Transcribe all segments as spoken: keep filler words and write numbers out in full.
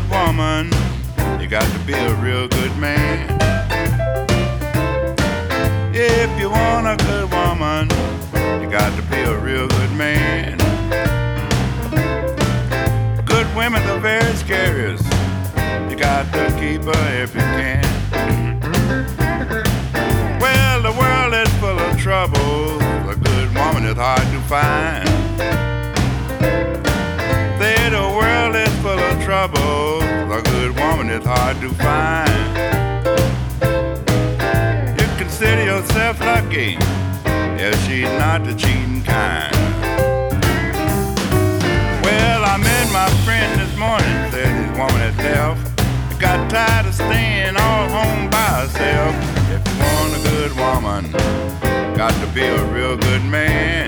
good woman, you got to be a real good man. If you want a good woman, you got to be a real good man. Good women are very scary. You got to keep her if you can. Well, the world is full of trouble. A good woman is hard to find. Say the world is full of trouble. A good woman is hard to find. You consider yourself lucky if she's not the cheating kind. Well, I met my friend this morning. Said his woman had left. Got tired of staying all home by herself. If you want a good woman, got to be a real good man.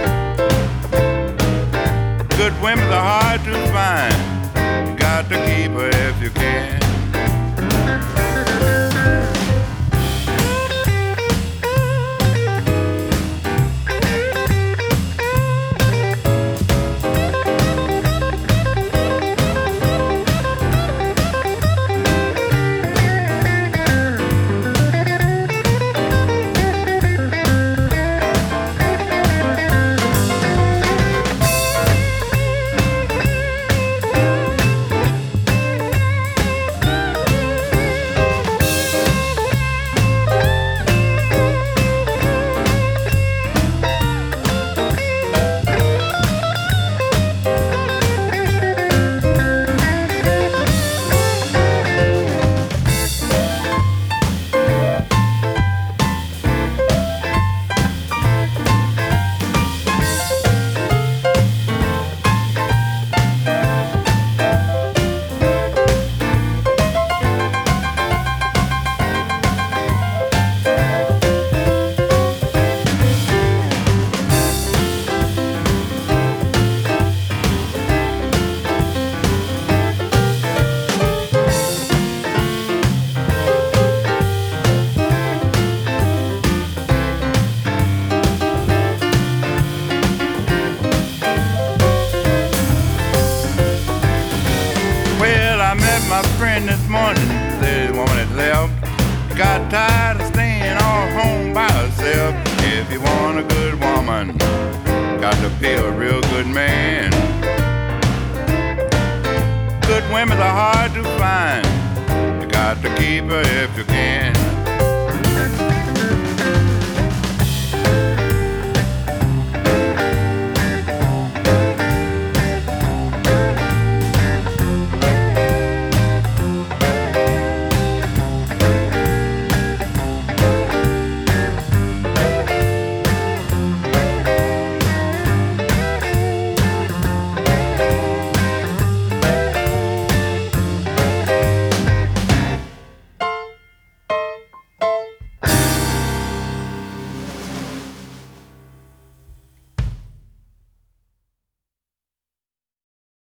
Good women are hard to find. You got to keep her if you can. My friend this morning said the woman had left. Got tired of staying all home by herself. If you want a good woman, got to be a real good man. Good women are hard to find. You got to keep her if you can.